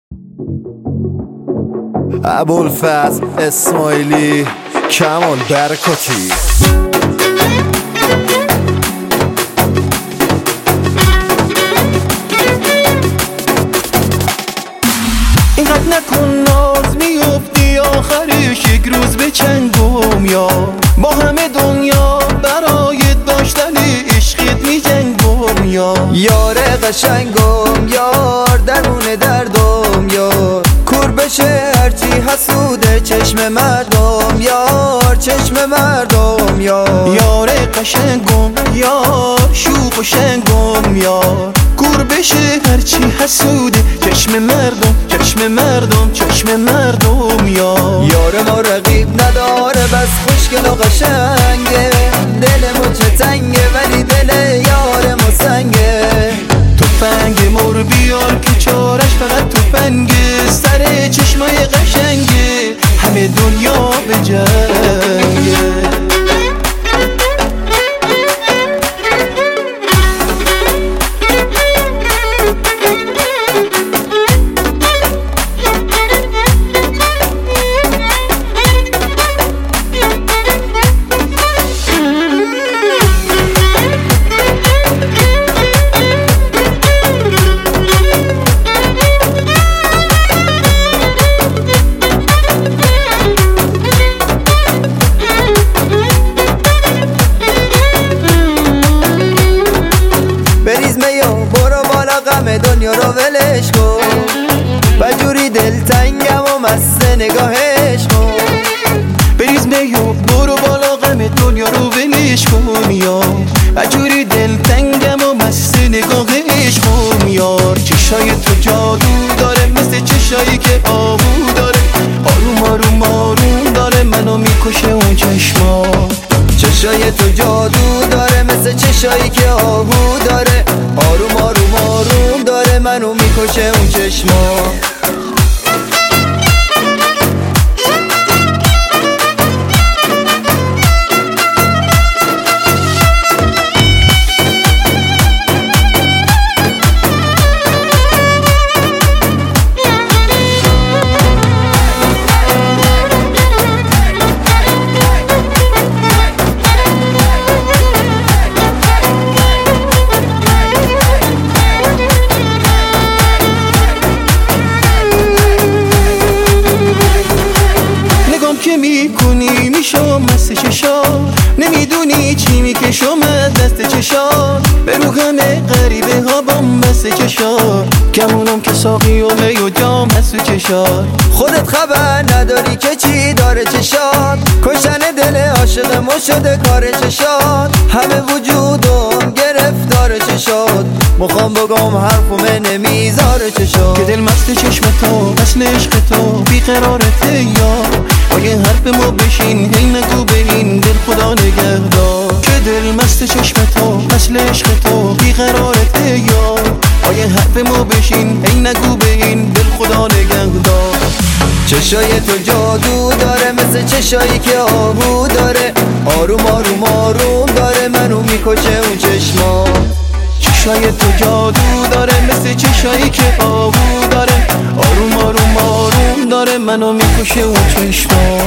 ابوالفضل اسماعیلی، کمال برکاتی. اینقدر نکن ناز، میفتی آخرش یک روز به چنگم یا با همه دنیا برای داشتن عشقت می جنگم یار قشنگم، یار درون دردم، یار کور بشه هرچی حسوده چشم مردم، یار چشم مردم، یار قشنگم، یار شوق و شنگم، یار کور بشه هرچی حسوده چشم مردم، چشم مردم، چشم مردم، یار ما رقیب نداره بس خوشگل و قشنگه، دلمو چه تنگه ولی دل یار ما سنگه. تفنگ مر بیار که چارش فقط تفنگه، سر چشمای قشنگه همه دنیا به جنگه. دنیا رو ولش کن و جوری دلتنگم و مست نگاهش کن. بریز میو برو بالا غم دنیا رو ولش کن یار، و جوری دلتنگم و مست نگاهش کن یار. چشای تو جادو داره مثل چشایی که آهو داره، آروم آروم آروم داره منو میکشه اون چشما. چشای تو جادو داره مثل چشایی که آهو داره، آروم آروم آروم داره منو میکشه اون چشما. که میکنی میشم مست چشا، نمیدونی چی میکشم از دست چشا. به رو همه غریبه ها بام بست چشا، کمونم که ساقی و می و جام هست چشا. خودت خبر نداری که چی داره چشات، کشتن دل عاشق ما شده کار چشات. همه وجودم گرفتار چشات، مخوام بگم حرفم نمیذاره چشات. که دل مست چشم تو اصل عشق تو بیقرارته یار، آیه حرف ما بشین هی نگو به این دل خدا نگهدار. که دل مست چشم تو اصل عشق تو بیقرارته یار، آیه حرف ما بشین هی نگو به این دل خدا نگهدار. چشای تو جادو داره مثل چشایی که آهو داره، آروم آروم آروم داره منو میکشه اون چشما. چشای تو جادو داره مثل چشایی که آهو داره، آروم آروم آروم داره منو میکشه اون چشما.